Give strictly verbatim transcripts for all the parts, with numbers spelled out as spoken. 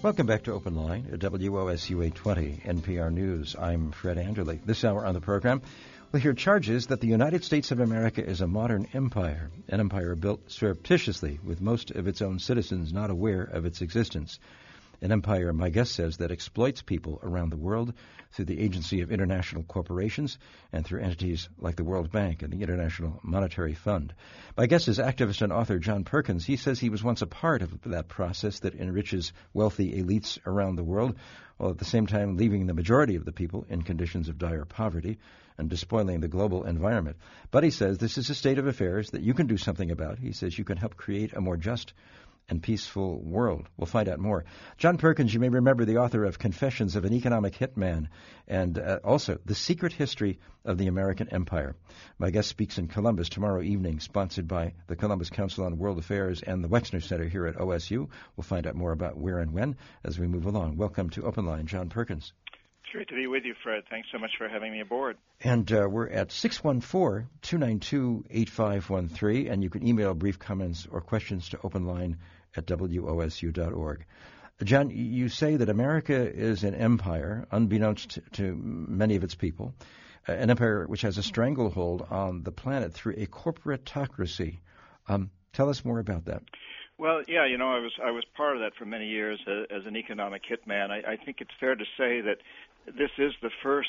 Welcome back to Open Line at W O S U eight twenty N P R News. I'm Fred Anderle. This hour on the program, we'll hear charges that the United States of America is a modern empire, an empire built surreptitiously with most of its own citizens not aware of its existence. An empire, my guest says, that exploits people around the world through the agency of international corporations and through entities like the World Bank and the International Monetary Fund. My guest is activist and author John Perkins. He says he was once a part of that process that enriches wealthy elites around the world, while at the same time leaving the majority of the people in conditions of dire poverty and despoiling the global environment. But he says this is a state of affairs that you can do something about. He says you can help create a more just and peaceful world. We'll find out more. John Perkins, you may remember, the author of Confessions of an Economic Hitman and uh, also The Secret History of the American Empire. My guest speaks in Columbus tomorrow evening, sponsored by the Columbus Council on World Affairs and the Wexner Center here at O S U. We'll find out more about where and when as we move along. Welcome to Open Line, John Perkins. It's great to be with you, Fred. Thanks so much for having me aboard. And uh, we're at six one four, two nine two, eight five one three, and you can email brief comments or questions to openline at W O S U dot org. John, you say that America is an empire, unbeknownst to, to many of its people, uh, an empire which has a stranglehold on the planet through a corporatocracy. Um, tell us more about that. Well, yeah, you know, I was I was part of that for many years as, as an economic hitman. I, I think it's fair to say that this is the first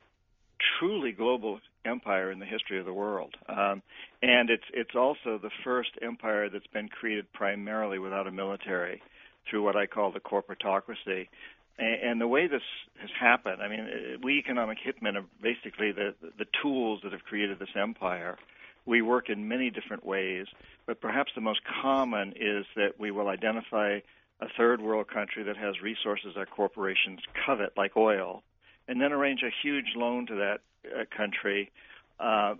truly global empire in the history of the world, um, and it's it's also the first empire that's been created primarily without a military, through what I call the corporatocracy. And, and the way this has happened, I mean, we economic hitmen are basically the the tools that have created this empire. We work in many different ways, but perhaps the most common is that we will identify a third world country that has resources that corporations covet, like oil, and then arrange a huge loan to that uh, country uh,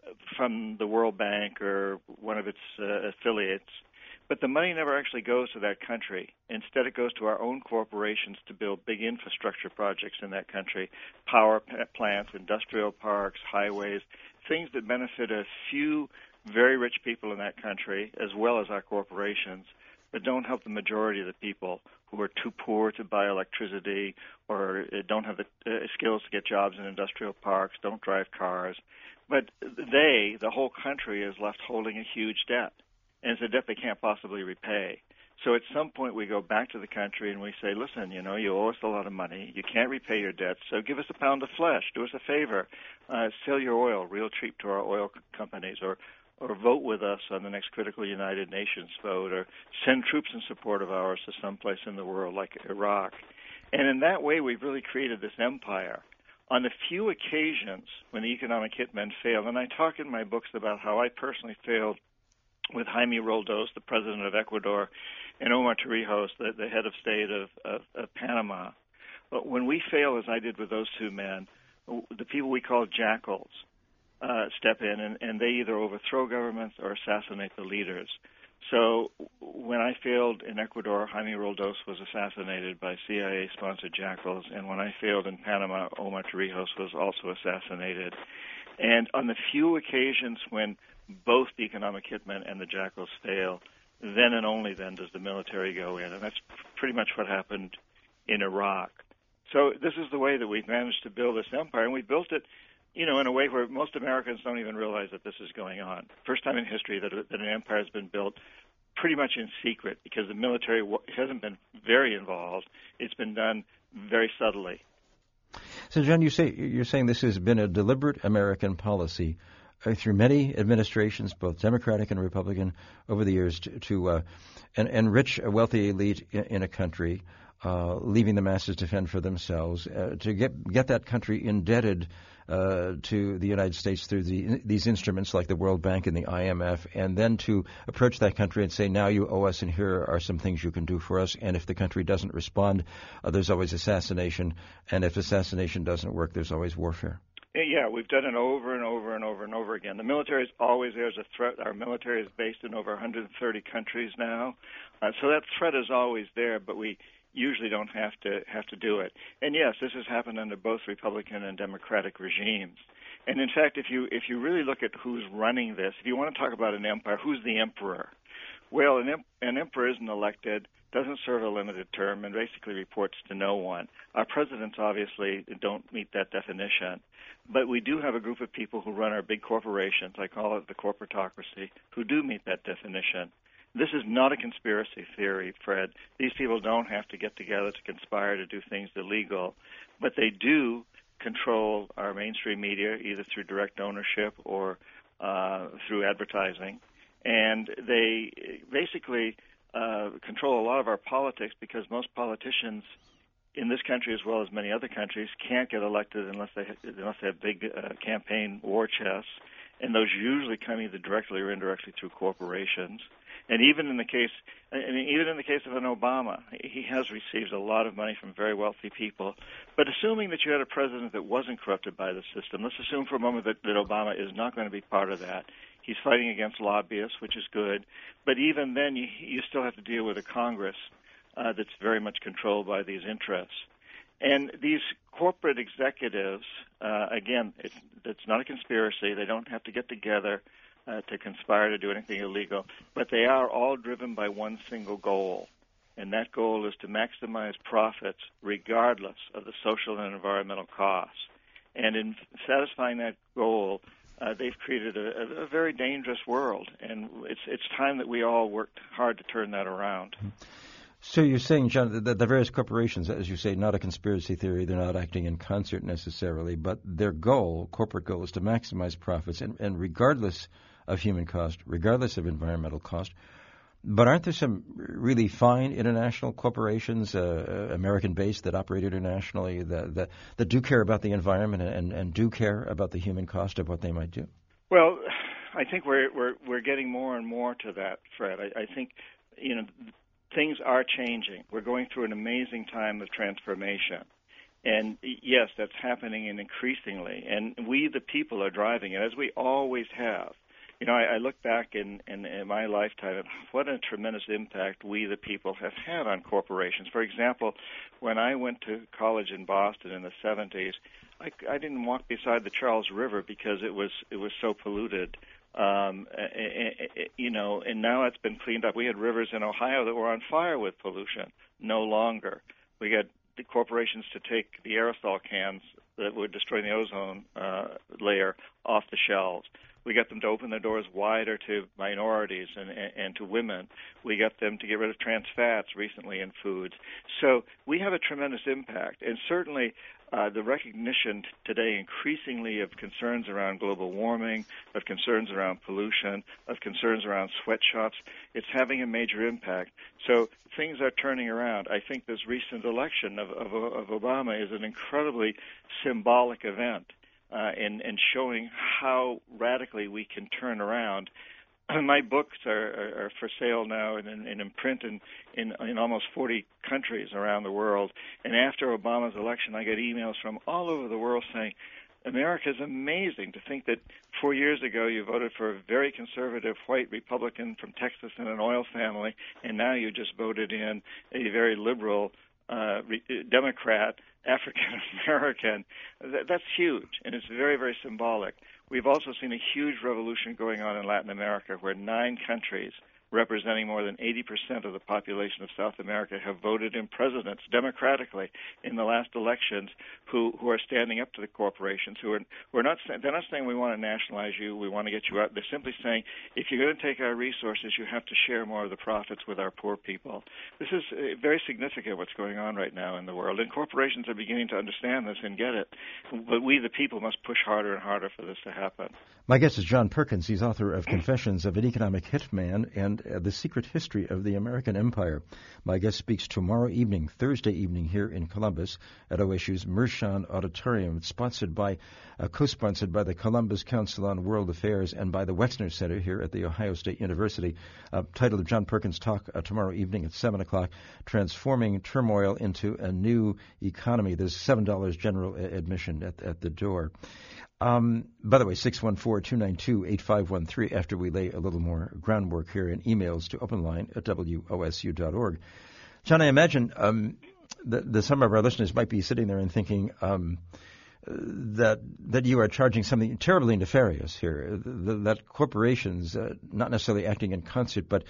from the World Bank or one of its uh, affiliates. But the money never actually goes to that country. Instead, it goes to our own corporations to build big infrastructure projects in that country, power plants, industrial parks, highways, things that benefit a few very rich people in that country, as well as our corporations, but don't help the majority of the people who are too poor to buy electricity or don't have the uh, skills to get jobs in industrial parks, don't drive cars. But they, the whole country, is left holding a huge debt, and it's a debt they can't possibly repay. So at some point we go back to the country and we say, listen, you know, you owe us a lot of money. You can't repay your debt, so give us a pound of flesh. Do us a favor. Uh, sell your oil real cheap to our oil companies, or or vote with us on the next critical United Nations vote, or send troops in support of ours to someplace in the world like Iraq. And in that way, we've really created this empire. On the few occasions when the economic hitmen fail, and I talk in my books about how I personally failed with Jaime Roldos, the president of Ecuador, and Omar Torrijos, the, the head of state of, of, of Panama. But when we fail, as I did with those two men, the people we call jackals uh, step in, and, and they either overthrow governments or assassinate the leaders. So when I failed in Ecuador, Jaime Roldos was assassinated by C I A-sponsored jackals, and when I failed in Panama, Omar Torrijos was also assassinated. And on the few occasions when both the economic hitmen and the jackals fail, then and only then does the military go in, and that's pretty much what happened in Iraq. So this is the way that we've managed to build this empire, and we built it, you know, in a way where most Americans don't even realize that this is going on. First time in history that, that an empire has been built pretty much in secret, because the military hasn't been very involved. It's been done very subtly. So, John, you say you're saying this has been a deliberate American policy uh, through many administrations, both Democratic and Republican, over the years to, to uh, en- enrich a wealthy elite in, in a country, uh, leaving the masses to fend for themselves, uh, to get get that country indebted uh, to the United States through the, these instruments like the World Bank and the I M F, and then to approach that country and say, now you owe us, and here are some things you can do for us. And if the country doesn't respond, uh, there's always assassination. And if assassination doesn't work, there's always warfare. Yeah, we've done it over and over and over and over again. The military is always there as a threat. Our military is based in over one hundred thirty countries now. Uh, so that threat is always there, but we usually don't have to have to do it. And yes, this has happened under both Republican and Democratic regimes. And in fact, if you if you really look at who's running this, if you want to talk about an empire, who's the emperor? Well, an, em- an emperor isn't elected, doesn't serve a limited term, and basically reports to no one. Our presidents obviously don't meet that definition. But we do have a group of people who run our big corporations, I call it the corporatocracy, who do meet that definition. This is not a conspiracy theory, Fred. These people don't have to get together to conspire to do things illegal, but they do control our mainstream media, either through direct ownership or uh, through advertising. And they basically uh, control a lot of our politics because most politicians in this country, as well as many other countries, can't get elected unless they unless they have big uh, campaign war chests, and those usually come either directly or indirectly through corporations. And even in the case, I mean, even in the case of an Obama, he has received a lot of money from very wealthy people. But assuming that you had a president that wasn't corrupted by the system, let's assume for a moment that, that Obama is not going to be part of that. He's fighting against lobbyists, which is good. But even then, you, you still have to deal with a Congress uh, that's very much controlled by these interests. And these corporate executives, uh, again, it's, it's not a conspiracy. They don't have to get together Uh, to conspire to do anything illegal, but they are all driven by one single goal, and that goal is to maximize profits regardless of the social and environmental costs. And in satisfying that goal, uh, they've created a, a very dangerous world, and it's it's time that we all worked hard to turn that around. So you're saying, John, that the various corporations, as you say, not a conspiracy theory, they're not acting in concert necessarily, but their goal, corporate goal, is to maximize profits, and, and regardless of human cost, regardless of environmental cost. But aren't there some really fine international corporations, uh, American-based, that operate internationally, that, that, that do care about the environment and, and do care about the human cost of what they might do? Well, I think we're we're, we're getting more and more to that, Fred. I, I think, you know, things are changing. We're going through an amazing time of transformation. And yes, that's happening and increasingly. And we, the people, are driving it, as we always have. You know, I, I look back in, in, in my lifetime at what a tremendous impact we, the people, have had on corporations. For example, when I went to college in Boston in the seventies, I, I didn't walk beside the Charles River because it was it was so polluted. Um, you know, and now it's been cleaned up. We had rivers in Ohio that were on fire with pollution. No longer. We got the corporations to take the aerosol cans that would destroy the ozone uh, layer off the shelves. We got them to open their doors wider to minorities and, and, and to women. We got them to get rid of trans fats recently in foods. So we have a tremendous impact. And certainly uh, the recognition t- today increasingly of concerns around global warming, of concerns around pollution, of concerns around sweatshops, it's having a major impact. So things are turning around. I think this recent election of, of, of Obama is an incredibly symbolic event. Uh, and, and showing how radically we can turn around. My books are, are, are for sale now and, and in print in, in, in almost forty countries around the world. And after Obama's election, I got emails from all over the world saying, America is amazing. To think that four years ago you voted for a very conservative white Republican from Texas and an oil family, and now you just voted in a very liberal uh, re- Democrat African-American. That, that's huge, and it's very, very symbolic. We've also seen a huge revolution going on in Latin America where nine countries representing more than eighty percent of the population of South America have voted in presidents democratically in the last elections who, who are standing up to the corporations. Who are we're not they're not saying we want to nationalize you, we want to get you out. They're simply saying if you're going to take our resources, you have to share more of the profits with our poor people. This is very significant what's going on right now in the world, and corporations are beginning to understand this and get it. But we, the people, must push harder and harder for this to happen. My guest is John Perkins. He's author of Confessions of an Economic Hitman and uh, The Secret History of the American Empire. My guest speaks tomorrow evening, Thursday evening, here in Columbus at O S U's Mershon Auditorium. It's sponsored by, uh, co-sponsored by the Columbus Council on World Affairs and by the Wetzner Center here at The Ohio State University. Uh, title of John Perkins' talk uh, tomorrow evening at seven o'clock, Transforming Turmoil into a New Economy. There's seven dollars general admission at, at the door. Um, by the way, six one four, two nine two, eight five one three after we lay a little more groundwork here in emails to openline at W O S U dot org. John, I imagine um, that, that some of our listeners might be sitting there and thinking um, that that you are charging something terribly nefarious here, that, that corporations, uh, not necessarily acting in concert, but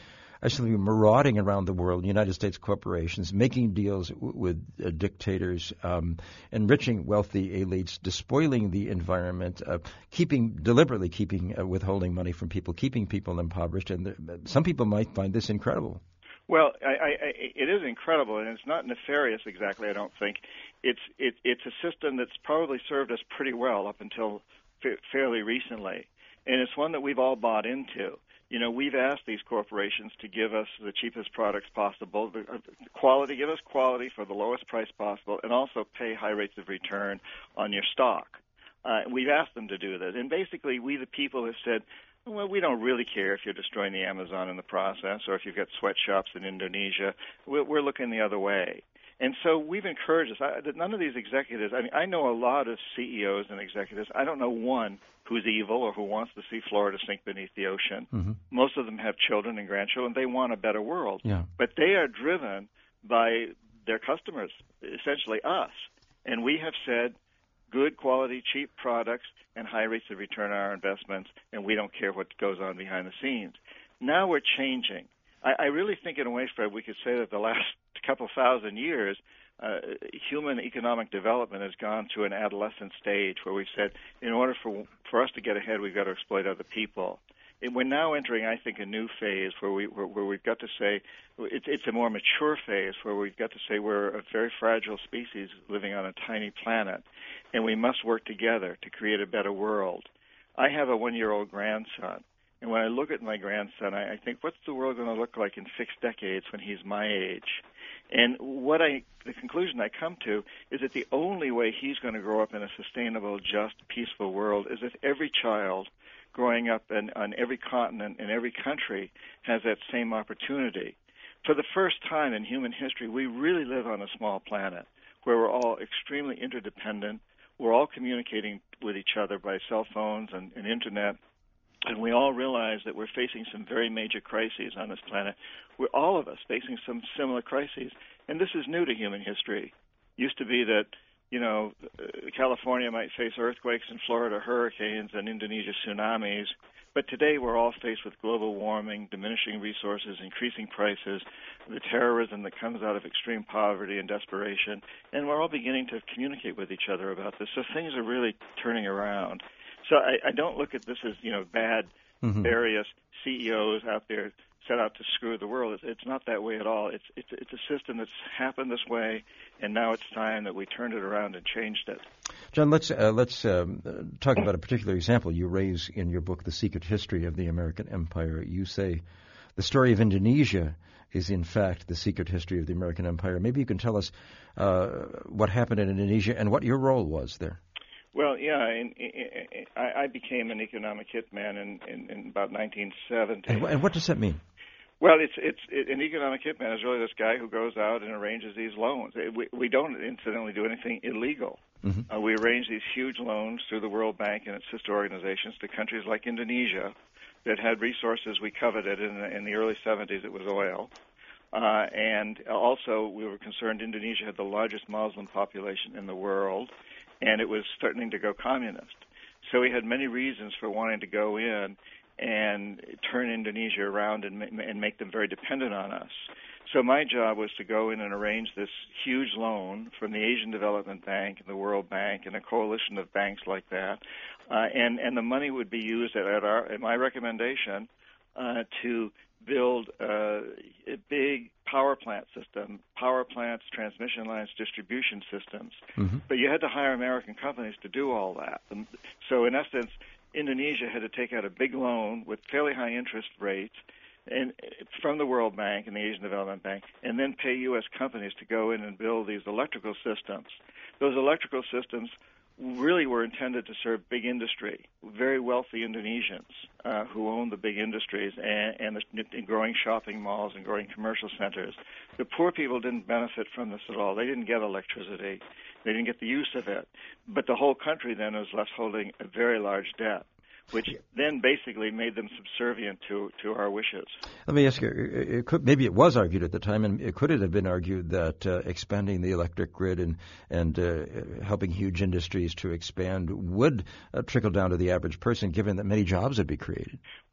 are simply marauding around the world, United States corporations, making deals w- with uh, dictators, um, enriching wealthy elites, despoiling the environment, uh, keeping deliberately keeping uh, withholding money from people, keeping people impoverished. And the, some people might find this incredible. Well, I, I, I, it is incredible, and it's not nefarious exactly, I don't think. It's it, it's a system that's probably served us pretty well up until fa- fairly recently, and it's one that we've all bought into. You know, we've asked these corporations to give us the cheapest products possible, the uh, quality, give us quality for the lowest price possible, and also pay high rates of return on your stock. Uh, we've asked them to do that, and basically we, the people, have said, well, we don't really care if you're destroying the Amazon in the process or if you've got sweatshops in Indonesia. We're, we're looking the other way. And so we've encouraged this. I, none of these executives, I mean, I know a lot of C E Os and executives. I don't know one who's evil or who wants to see Florida sink beneath the ocean. Mm-hmm. Most of them have children and grandchildren. They want a better world. Yeah. But they are driven by their customers, essentially us. And we have said, good quality, cheap products, and high rates of return on our investments, and we don't care what goes on behind the scenes. Now we're changing. I, I really think, in a way, Fred, we could say that the last couple thousand years, uh, human economic development has gone to an adolescent stage where we've said, in order for for us to get ahead, we've got to exploit other people. And we're now entering, I think, a new phase where we where, where we've got to say it's it's a more mature phase where we've got to say we're a very fragile species living on a tiny planet, and we must work together to create a better world. I have a one-year-old grandson, and when I look at my grandson, I, I think, what's the world going to look like in six decades when he's my age? And what I, the conclusion I come to is that the only way he's going to grow up in a sustainable, just, peaceful world is if every child growing up in, on every continent in every country has that same opportunity. For the first time in human history, we really live on a small planet where we're all extremely interdependent. We're all communicating with each other by cell phones and, and internet, and we all realize that we're facing some very major crises on this planet. We're all of us facing some similar crises, and this is new to human history. Used to be that, you know, California might face earthquakes and Florida hurricanes and Indonesia tsunamis, but today we're all faced with global warming, diminishing resources, increasing prices, the terrorism that comes out of extreme poverty and desperation, and we're all beginning to communicate with each other about this. So things are really turning around. So I, I don't look at this as, you know, bad, mm-hmm. various C E Os out there set out to screw the world. It's, it's not that way at all. It's, it's it's a system that's happened this way, and now it's time that we turned it around and changed it. John, let's uh, let's um, talk about a particular example you raise in your book, The Secret History of the American Empire. You say the story of Indonesia is, in fact, the secret history of the American Empire. Maybe you can tell us uh, what happened in Indonesia and what your role was there. Well, yeah, in, in, in, I, I became an economic hitman in, in, in about nineteen seventy. And, and what does that mean? Well, it's it's it, an economic hitman is really this guy who goes out and arranges these loans. We, we don't incidentally do anything illegal. Mm-hmm. Uh, we arrange these huge loans through the World Bank and its sister organizations to countries like Indonesia that had resources we coveted in the, in the early seventies. It was oil. Uh, and also we were concerned Indonesia had the largest Muslim population in the world, and it was starting to go communist. So we had many reasons for wanting to go in and turn Indonesia around and, ma- and make them very dependent on us. So my job was to go in and arrange this huge loan from the Asian Development Bank and the World Bank and a coalition of banks like that, uh, and, and the money would be used at, at, our, at my recommendation uh, to build uh, a big power plant system, power plants, transmission lines, distribution systems. Mm-hmm. But you had to hire American companies to do all that. And so in essence, Indonesia had to take out a big loan with fairly high interest rates and from the World Bank and the Asian Development Bank, and then pay U S companies to go in and build these electrical systems. Those electrical systems really were intended to serve big industry, very wealthy Indonesians uh, who owned the big industries and, and the growing shopping malls and growing commercial centers. The poor people didn't benefit from this at all. They didn't get electricity. They didn't get the use of it. But the whole country then was left holding a very large debt, which then basically made them subservient to, to our wishes. Let me ask you, it could, maybe it was argued at the time, and it could it have been argued that uh, expanding the electric grid and, and uh, helping huge industries to expand would uh, trickle down to the average person, given that many jobs would be created? Well,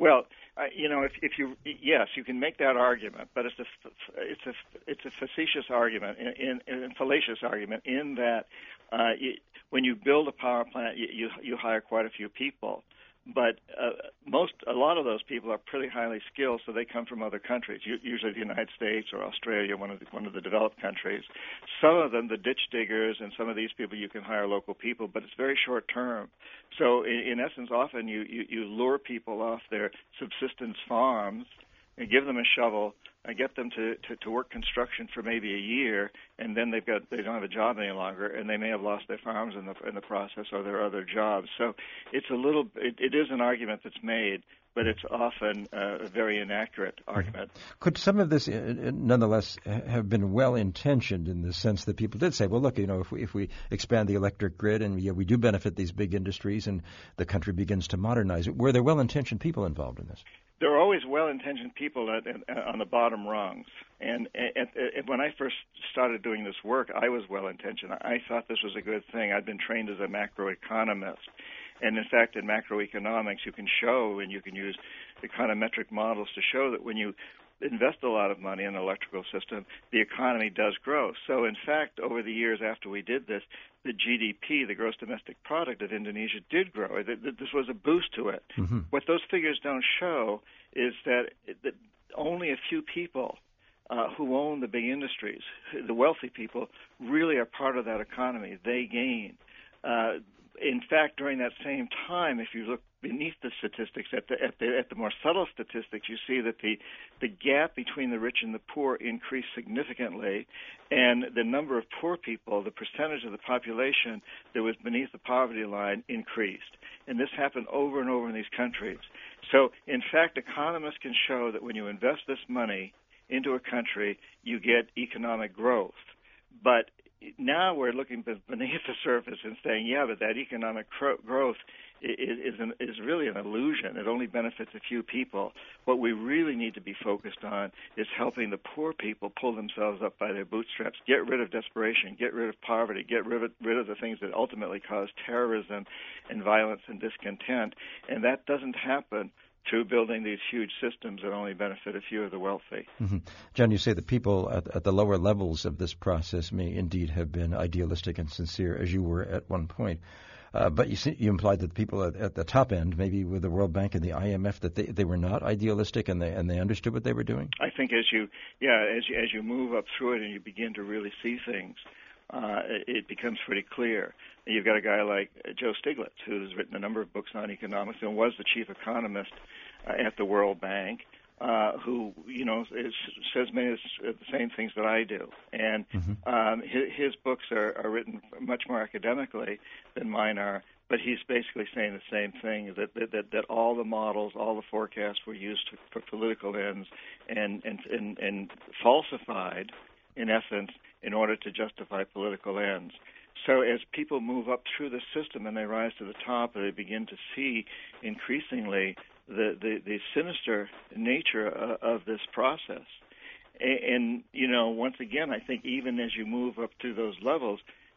Uh, you know, if, if you yes, you can make that argument, but it's a it's a it's a facetious argument, in, in, in fallacious argument, in that uh, you, when you build a power plant, you, you you hire quite a few people, but uh, most a lot of those people are pretty highly skilled, so they come from other countries, usually the United States or Australia, one of the, one of the developed countries. Some of them, the ditch diggers, and some of these people, you can hire local people, but it's very short term. So in, in essence, often you, you, you lure people off their subsistence farms and give them a shovel and get them to, to, to work construction for maybe a year, and then they've got they don't have a job any longer, and they may have lost their farms in the in the process or their other jobs. So it's a little it, it is an argument that's made, but it's often a very inaccurate argument. Could some of this, nonetheless, have been well-intentioned in the sense that people did say, well, look, you know, if we, if we expand the electric grid and yeah, we do benefit these big industries and the country begins to modernize it, were there well-intentioned people involved in this? There are always well-intentioned people at, at, on the bottom rungs. And at, at, when I first started doing this work, I was well-intentioned. I thought this was a good thing. I'd been trained as a macroeconomist. And in fact, in macroeconomics, you can show and you can use econometric models to show that when you invest a lot of money in an electrical system, the economy does grow. So in fact, over the years after we did this, the G D P, the gross domestic product of Indonesia, did grow. This was a boost to it. Mm-hmm. What those figures don't show is that, that only a few people uh, who own the big industries, the wealthy people, really are part of that economy. They gain. Uh, In fact, during that same time, if you look beneath the statistics, at the at the at the more subtle statistics, you see that the the gap between the rich and the poor increased significantly, and the number of poor people, the percentage of the population that was beneath the poverty line, increased. And this happened over and over in these countries. So, in fact, economists can show that when you invest this money into a country, you get economic growth. But now we're looking beneath the surface and saying, yeah, but that economic cro- growth is is, an, is really an illusion. It only benefits a few people. What we really need to be focused on is helping the poor people pull themselves up by their bootstraps, get rid of desperation, get rid of poverty, get rid of, rid of the things that ultimately cause terrorism and violence and discontent. And that doesn't happen through building these huge systems that only benefit a few of the wealthy. Mm-hmm. John, you say the people at, at the lower levels of this process may indeed have been idealistic and sincere, as you were at one point. Uh, but you, see, you implied that the people at, at the top end, maybe with the World Bank and the I M F, that they, they were not idealistic and they and they understood what they were doing? I think as you, yeah, as you, as you move up through it and you begin to really see things, Uh, it becomes pretty clear. You've got a guy like Joe Stiglitz, who's written a number of books on economics and was the chief economist uh, at the World Bank, uh, who, you know, is, says many of the same things that I do. And mm-hmm. um, his, his books are, are written much more academically than mine are, but he's basically saying the same thing, that that, that all the models, all the forecasts were used to, for political ends and, and, and, and falsified, in essence, in order to justify political ends. So as people move up through the system and they rise to the top, they begin to see increasingly the, the, the sinister nature of, of this process. And, and, you know, once again, I think even as you move up through those levels,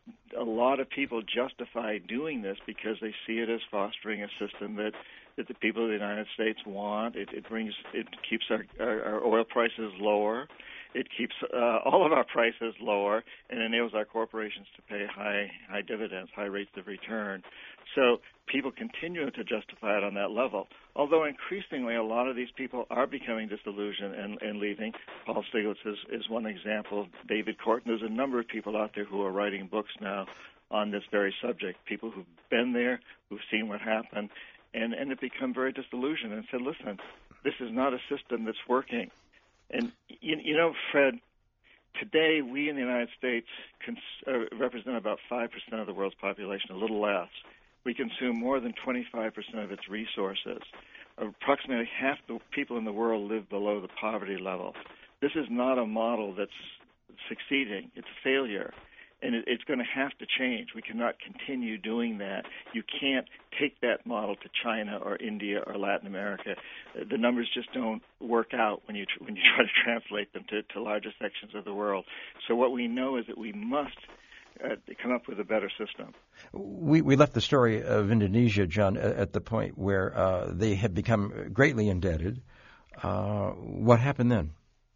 a lot of people justify doing this because they see it as fostering a system that, that the people of the United States want. It, it brings, it keeps our, our, our oil prices lower. It keeps uh, all of our prices lower and enables our corporations to pay high high dividends, high rates of return. So people continue to justify it on that level. Although increasingly a lot of these people are becoming disillusioned and, and leaving. Paul Stiglitz is, is one example. David Korten, there's a number of people out there who are writing books now on this very subject, people who've been there, who've seen what happened, and, and have become very disillusioned and said, listen, this is not a system that's working. And, you, you know, Fred, today we in the United States cons- uh, represent about five percent of the world's population, a little less. We consume more than twenty-five percent of its resources. Approximately half the people in the world live below the poverty level. This is not a model that's succeeding. It's a failure. And it, it's going to have to change. We cannot continue doing that. You can't take that model to China or India or Latin America. The numbers just don't work out when you tr- when you try to translate them to, to larger sections of the world. So what we know is that we must uh, come up with a better system. We we left the story of Indonesia, John, at the point where uh, they had become greatly indebted. Uh, what happened then?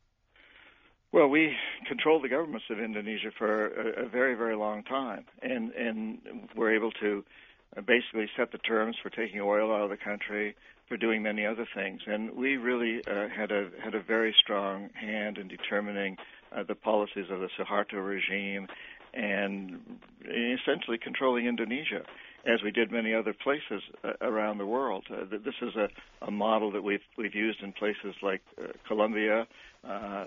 Well, we controlled the governments of Indonesia for a, a very, very long time, and, and were able to basically set the terms for taking oil out of the country, for doing many other things. And we really uh, had a had a very strong hand in determining uh, the policies of the Suharto regime and essentially controlling Indonesia, as we did many other places uh, around the world. Uh, this is a, a model that we've we've used in places like uh, Colombia, uh,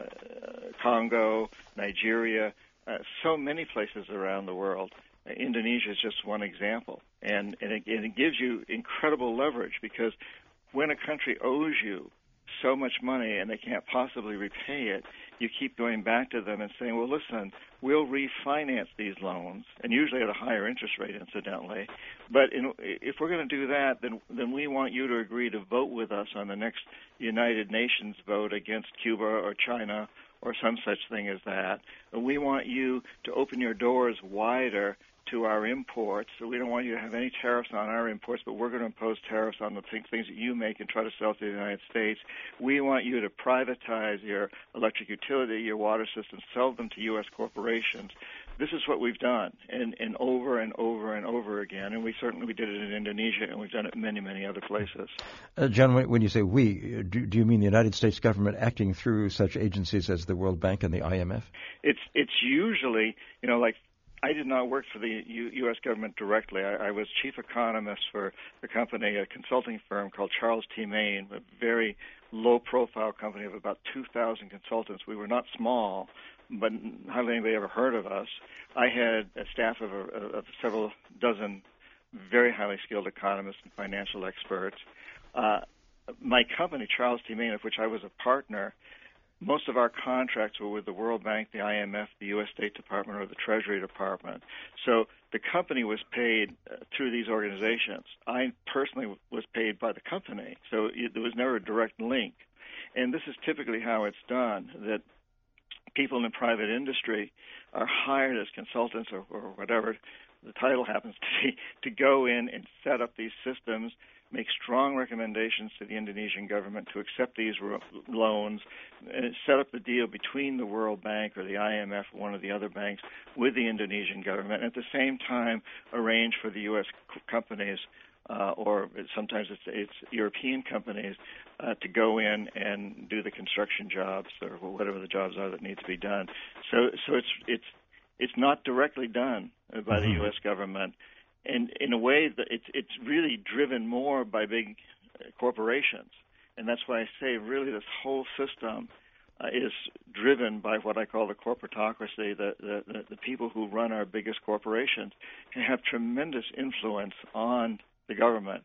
Congo, Nigeria, uh, so many places around the world. Uh, Indonesia is just one example, and and it, and it gives you incredible leverage, because when a country owes you so much money and they can't possibly repay it, you keep going back to them and saying, well, listen, we'll refinance these loans, and usually at a higher interest rate, incidentally. But in, if we're going to do that, then then we want you to agree to vote with us on the next United Nations vote against Cuba or China or some such thing as that. And we want you to open your doors wider to our imports. So we don't want you to have any tariffs on our imports, but we're going to impose tariffs on the things, things that you make and try to sell to the United States. We want you to privatize your electric utility, your water systems, sell them to U S corporations. This is what we've done, and, and over and over and over again. And we certainly we did it in Indonesia, and we've done it in many, many other places. Uh, John, when you say we, do, do you mean the United States government acting through such agencies as the World Bank and the I M F? It's it's usually, you know, like, I did not work for the U- U.S. government directly. I, I was chief economist for a company, a consulting firm called Charles T. Main, a very low-profile company of about two thousand consultants. We were not small, but hardly anybody ever heard of us. I had a staff of, a, of several dozen very highly skilled economists and financial experts. Uh, my company, Charles T. Main, of which I was a partner, most of our contracts were with the World Bank, the I M F, the U S. State Department, or the Treasury Department. So the company was paid uh, through these organizations. I personally w- was paid by the company, so it, there was never a direct link. And this is typically how it's done, that people in the private industry are hired as consultants or, or whatever the title happens to be, to go in and set up these systems, make strong recommendations to the Indonesian government to accept these ro- loans, and set up the deal between the World Bank or the I M F or one of the other banks with the Indonesian government, and at the same time arrange for the U S c- companies uh, or sometimes it's, it's European companies uh, to go in and do the construction jobs or whatever the jobs are that need to be done. So, so it's it's it's not directly done by mm-hmm. the U S government. And in a way, that it's it's really driven more by big corporations, and that's why I say really this whole system uh, is driven by what I call the corporatocracy. The, the the the people who run our biggest corporations can have tremendous influence on the government.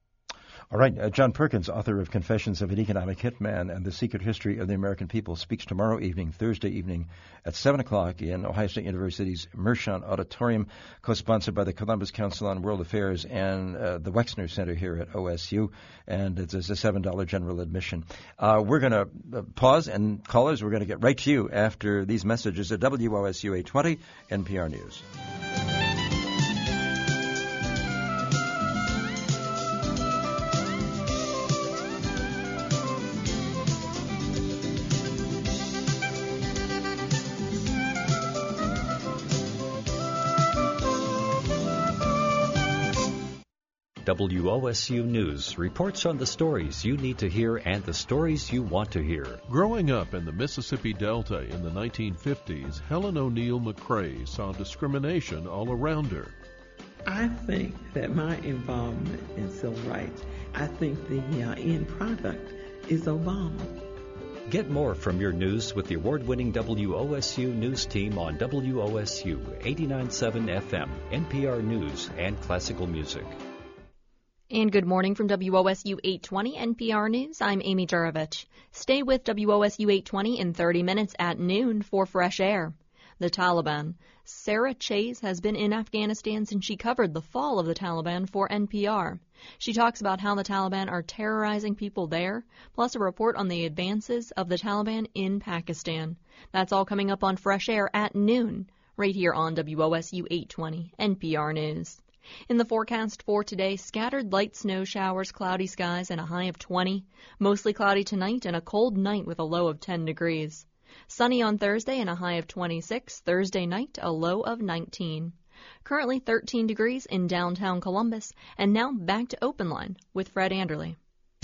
All right. Uh, John Perkins, author of Confessions of an Economic Hitman and the Secret History of the American People, speaks tomorrow evening, Thursday evening, at seven o'clock in Ohio State University's Mershon Auditorium, co-sponsored by the Columbus Council on World Affairs and uh, the Wexner Center here at O S U. And it's a seven dollars general admission. Uh, we're going to uh, pause, and callers, we're going to get right to you after these messages at W O S U eight twenty N P R News. W O S U News reports on the stories you need to hear and the stories you want to hear. Growing up in the Mississippi Delta in the nineteen fifties, Helen O'Neill McCrae saw discrimination all around her. I think that my involvement in civil rights, I think the uh, end product is Obama. Get more from your news with the award-winning W O S U News team on W O S U eighty-nine point seven F M, N P R News, and classical music. And good morning from W O S U eight twenty N P R News. I'm Amy Jurovich. Stay with W O S U eight twenty in thirty minutes at noon for Fresh Air. The Taliban. Sarah Chase has been in Afghanistan since she covered the fall of the Taliban for N P R. She talks about how the Taliban are terrorizing people there, plus a report on the advances of the Taliban in Pakistan. That's all coming up on Fresh Air at noon, right here on W O S U eight twenty N P R News. In the forecast for today, scattered light snow showers, cloudy skies, and a high of twenty. Mostly cloudy tonight and a cold night with a low of ten degrees. Sunny on Thursday and a high of twenty-six. Thursday night, a low of nineteen. Currently thirteen degrees in downtown Columbus. And now back to Open Line with Fred Anderle.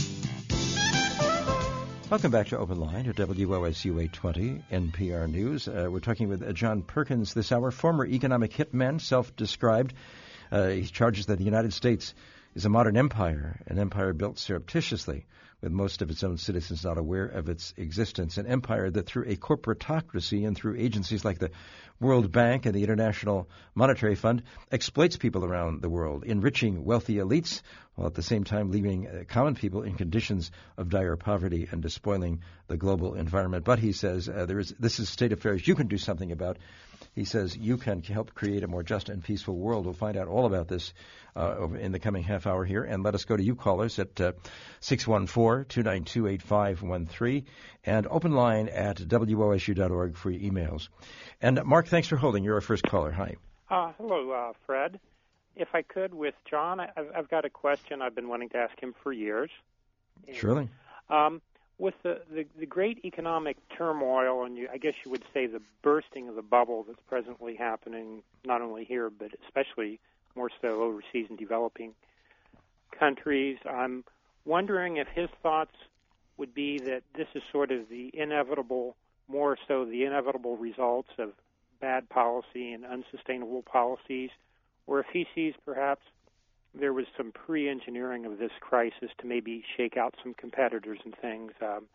Welcome back to Open Line at W O S U eight twenty N P R News. Uh, we're talking with uh, John Perkins this hour, former economic hitman, self-described. Uh, he charges that the United States is a modern empire, an empire built surreptitiously, with most of its own citizens not aware of its existence, an empire that through a corporatocracy and through agencies like the World Bank and the International Monetary Fund exploits people around the world, enriching wealthy elites while at the same time leaving uh, common people in conditions of dire poverty and despoiling the global environment. But he says uh, there is this is state affairs you can do something about. He says you can help create a more just and peaceful world. We'll find out all about this uh, over in the coming half hour here. And let us go to you callers at uh, six one four, two nine two, eight five one three and open line at W O S U dot org for your emails. And Mark, thanks for holding. You're our first caller. Hi. Uh, hello, uh, Fred. If I could, with John, I've, I've got a question I've been wanting to ask him for years. Surely. Um, with the, the, the great economic turmoil, and you, I guess you would say the bursting of the bubble that's presently happening, not only here, but especially more so overseas in developing countries, I'm wondering if his thoughts would be that this is sort of the inevitable, more so the inevitable results of bad policy and unsustainable policies, or if he sees perhaps there was some pre-engineering of this crisis to maybe shake out some competitors and things. Um,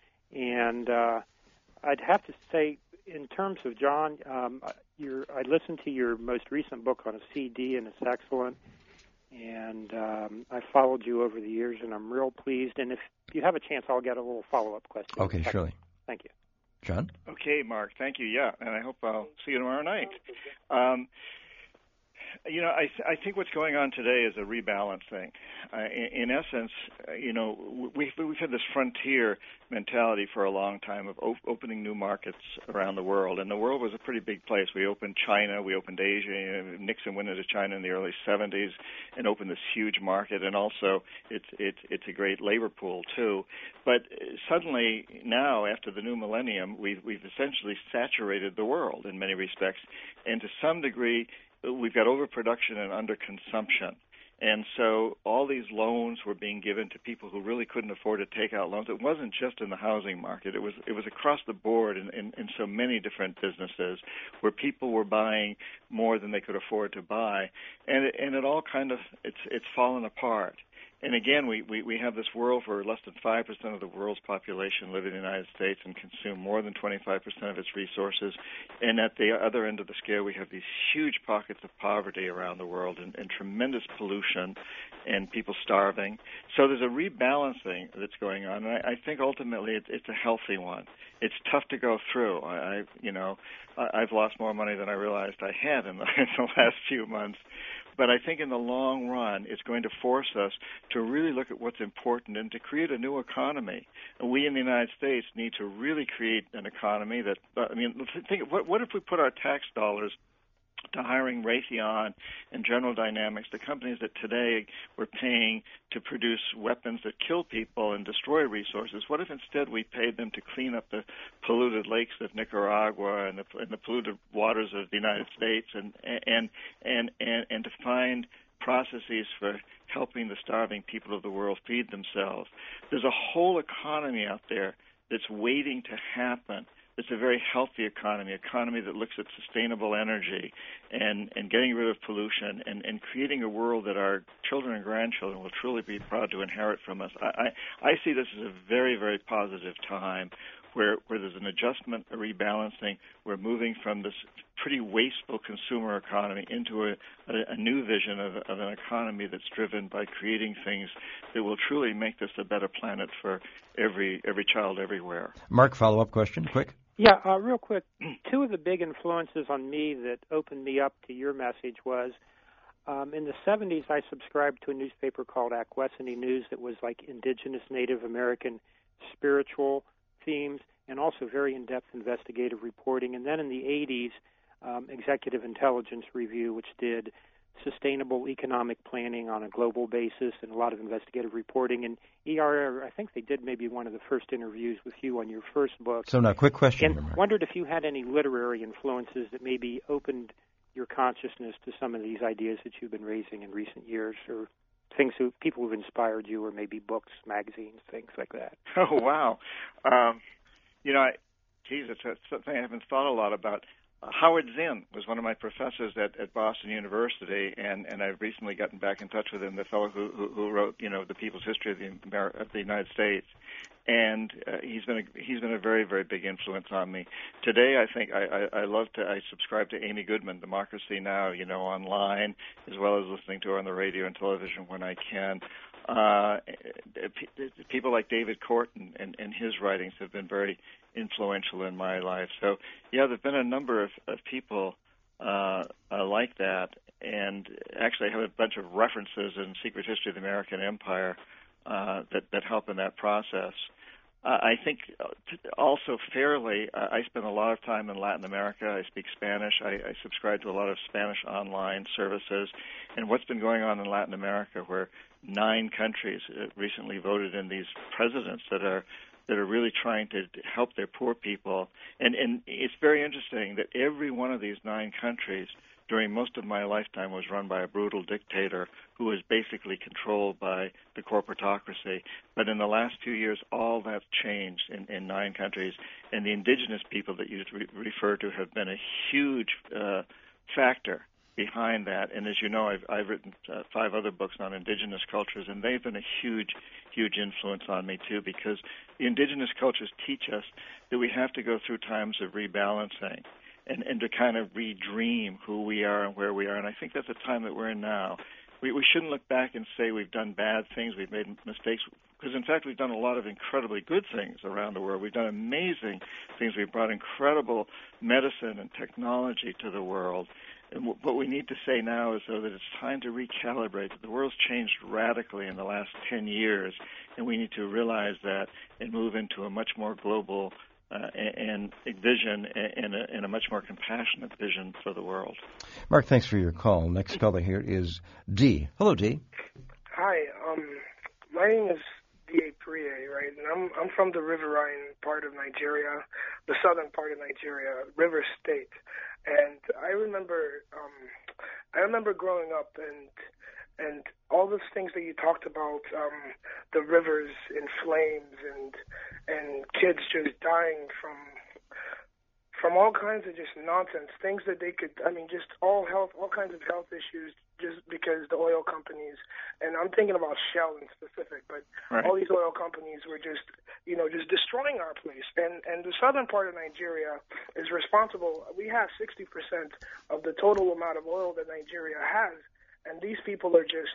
and uh, I'd have to say, in terms of John, um, your, I listened to your most recent book on a C D, and it's excellent. And um, I followed you over the years, and I'm real pleased. And if you have a chance, I'll get a little follow-up question. Okay, surely. Thank you. John? Okay, Mark. Thank you. Yeah, and I hope I'll see you tomorrow night. Um, You know, I, th- I think what's going on today is a rebalancing. Uh, in, in essence, uh, you know, we've, we've had this frontier mentality for a long time of op- opening new markets around the world, and the world was a pretty big place. We opened China, we opened Asia. You know, Nixon went into China in the early seventies and opened this huge market, and also it's it's it's a great labor pool too. But suddenly now, after the new millennium, we've we've essentially saturated the world in many respects, and to some degree, we've got overproduction and underconsumption. And so all these loans were being given to people who really couldn't afford to take out loans. It wasn't just in the housing market. It was it was across the board in, in, in so many different businesses where people were buying more than they could afford to buy. And it, and it all kind of, it's it's fallen apart. And again, we, we, we have this world where less than five percent of the world's population live in the United States and consume more than twenty-five percent of its resources. And at the other end of the scale, we have these huge pockets of poverty around the world and, and tremendous pollution and people starving. So there's a rebalancing that's going on. And I, I think ultimately it, it's a healthy one. It's tough to go through. I, I you know, I, I've lost more money than I realized I had in the, in the last few months. But I think in the long run, it's going to force us to really look at what's important and to create a new economy. And we in the United States need to really create an economy that, uh, I mean, think, what, what if we put our tax dollars to hiring Raytheon and General Dynamics, the companies that today we're paying to produce weapons that kill people and destroy resources? What if instead we paid them to clean up the polluted lakes of Nicaragua and the, and the polluted waters of the United States and and and and, and to find processes for helping the starving people of the world feed themselves? There's a whole economy out there that's waiting to happen. It's a very healthy economy, economy that looks at sustainable energy and, and getting rid of pollution and, and creating a world that our children and grandchildren will truly be proud to inherit from us. I, I, I see this as a very, very positive time where, where there's an adjustment, a rebalancing. We're moving from this pretty wasteful consumer economy into a, a, a new vision of, of an economy that's driven by creating things that will truly make this a better planet for every every child everywhere. Mark, follow-up question, quick. Yeah, uh, real quick. Two of the big influences on me that opened me up to your message was um, in the seventies, I subscribed to a newspaper called Akwesasne News that was like indigenous Native American spiritual themes and also very in-depth investigative reporting. And then in the eighties, um, Executive Intelligence Review, which did sustainable economic planning on a global basis and a lot of investigative reporting. And E R R, I think they did maybe one of the first interviews with you on your first book. So now, quick question. And here, wondered if you had any literary influences that maybe opened your consciousness to some of these ideas that you've been raising in recent years, or things who people who've inspired you, or maybe books, magazines, things like that. Oh, wow. Um, you know, I, geez, it's, it's something I haven't thought a lot about. Uh, Howard Zinn was one of my professors at, at Boston University, and, and I've recently gotten back in touch with him, the fellow who, who, who wrote, you know, The People's History of the, Ameri- of the United States. And uh, he's been a, he's been a very, very big influence on me. Today, I think I, I, I love to I subscribe to Amy Goodman, Democracy Now, you know, online, as well as listening to her on the radio and television when I can. Uh, people like David Korten and, and his writings have been very influential in my life. So, yeah, there have been a number of, of people uh, uh, like that. And actually, I have a bunch of references in Secret History of the American Empire uh, that, that help in that process. Uh, I think also fairly, uh, I spend a lot of time in Latin America. I speak Spanish. I, I subscribe to a lot of Spanish online services. And what's been going on in Latin America, where nine countries recently voted in these presidents that are that are really trying to help their poor people. And, and it's very interesting that every one of these nine countries during most of my lifetime was run by a brutal dictator who was basically controlled by the corporatocracy. But in the last few years, all that's changed in, in nine countries. And the indigenous people that you re- refer to have been a huge uh, factor behind that. And as you know, I've, I've written uh, five other books on indigenous cultures, and they've been a huge, huge influence on me, too, because the indigenous cultures teach us that we have to go through times of rebalancing and, and to kind of redream who we are and where we are. And I think that's the time that we're in now. We, we shouldn't look back and say we've done bad things, we've made mistakes, because, in fact, we've done a lot of incredibly good things around the world. We've done amazing things. We've brought incredible medicine and technology to the world. And what we need to say now is, though, that it's time to recalibrate. The world's changed radically in the last ten years, and we need to realize that and move into a much more global uh, and, and vision and a, and a much more compassionate vision for the world. Mark, thanks for your call. Next caller here is Dee. Hello, Dee. Hi. Um, my name is D A Priye, right? And I'm I'm from the riverine part of Nigeria, the southern part of Nigeria, River State. And I remember, um, I remember growing up, and and all those things that you talked about, um, the rivers in flames, and and kids just dying from from all kinds of just nonsense, things that they could, I mean, just all health, all kinds of health issues, just because the oil companies, and I'm thinking about Shell in specific, but right. all these oil companies were just, you know, just destroying our place. And and the southern part of Nigeria is responsible. We have sixty percent of the total amount of oil that Nigeria has, and these people are just.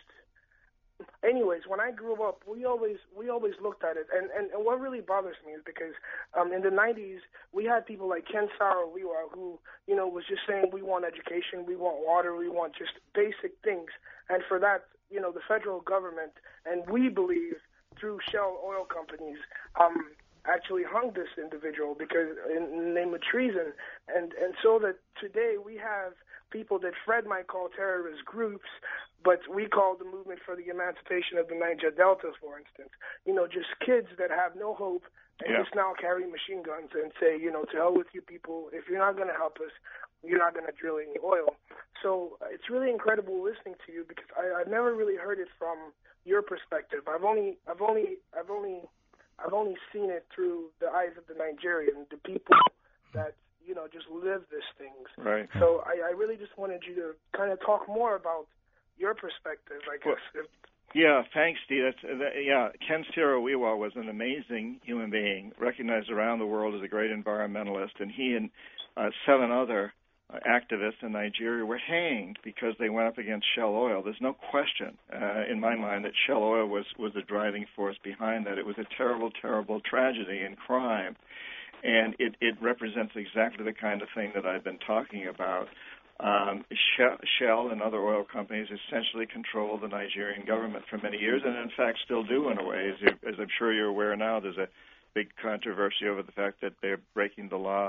Anyways, when I grew up, we always we always looked at it, and, and, and what really bothers me is because um, in the nineties we had people like Ken Saro-Wiwa who, you know, was just saying we want education, we want water, we want just basic things, and for that, you know, the federal government and we believe through Shell oil companies um, actually hung this individual because in, in the name of treason, and and so that today we have people that Fred might call terrorist groups, but we call the movement for the emancipation of the Niger Delta, for instance. You know, just kids that have no hope and yeah. just now carry machine guns and say, you know, to hell with you people. If you're not going to help us, you're not going to drill any oil. So uh, it's really incredible listening to you because I, I've never really heard it from your perspective. I've only, I've only, I've only, I've only seen it through the eyes of the Nigerian, the people that, you know, just live these things. Right. So I, I really just wanted you to kind of talk more about your perspective, I guess. Well, yeah, thanks, Steve. That's, that, yeah, Ken Saro-Wiwa was an amazing human being, recognized around the world as a great environmentalist, and he and uh, seven other uh, activists in Nigeria were hanged because they went up against Shell Oil. There's no question uh, in my mind that Shell Oil was, was the driving force behind that. It was a terrible, terrible tragedy and crime. And it, it represents exactly the kind of thing that I've been talking about. Um, Shell and other oil companies essentially control the Nigerian government for many years, and in fact still do in a way. As, you, as I'm sure you're aware now, there's a big controversy over the fact that they're breaking the law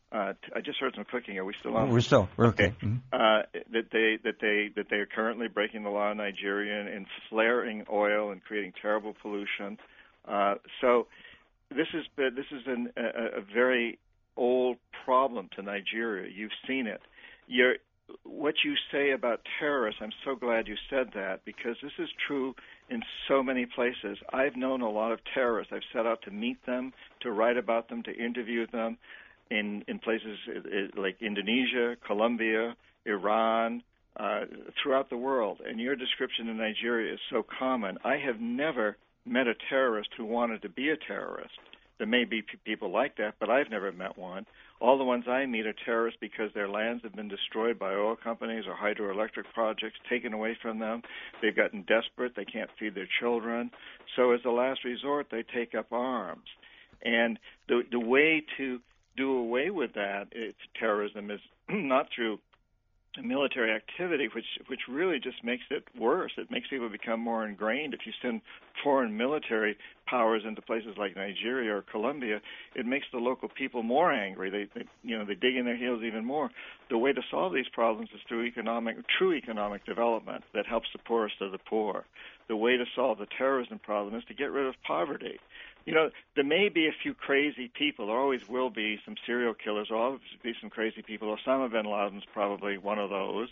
Uh, t- I just heard some clicking. Are we still on? We're still. We're okay. okay. Mm-hmm. Uh, that they that they that they are currently breaking the law in Nigeria and, and flaring oil and creating terrible pollution. Uh, so this is this is an, a, a very old problem to Nigeria. You've seen it. You're, what you say about terrorists, I'm so glad you said that, because this is true in so many places. I've known a lot of terrorists. I've set out to meet them, to write about them, to interview them in, in places like Indonesia, Colombia, Iran, uh, throughout the world. And your description in Nigeria is so common. I have never met a terrorist who wanted to be a terrorist. There may be p- people like that, but I've never met one. All the ones I meet are terrorists because their lands have been destroyed by oil companies or hydroelectric projects, taken away from them. They've gotten desperate. They can't feed their children. So as a last resort, they take up arms. And the the way to do away with that, it's terrorism, is not through military activity, which which really just makes it worse. It makes people become more ingrained. If you send foreign military powers into places like Nigeria or Colombia, it makes the local people more angry. They, they you know, they dig in their heels even more. The way to solve these problems is through economic, true economic development that helps the poorest of the poor. The way to solve the terrorism problem is to get rid of poverty. You know, there may be a few crazy people. There always will be some serial killers. There will always be some crazy people. Osama bin Laden's probably one of those.